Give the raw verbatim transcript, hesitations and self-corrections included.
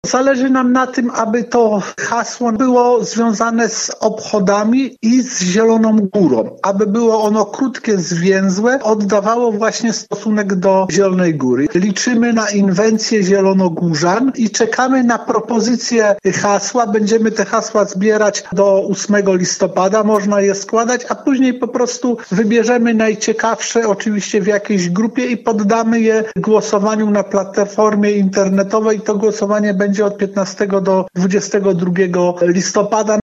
Zależy nam na tym, aby to hasło było związane z obchodami i z Zieloną Górą. Aby było ono krótkie, zwięzłe, oddawało właśnie stosunek do Zielonej Góry. Liczymy na inwencję zielonogórzan i czekamy na propozycję hasła. Będziemy te hasła zbierać do ósmego listopada. Można je składać, a później po prostu wybierzemy najciekawsze, oczywiście w jakiejś grupie i poddamy je głosowaniu na platformie internetowej. To głosowanie będzie od piętnastego do dwudziestego drugiego listopada.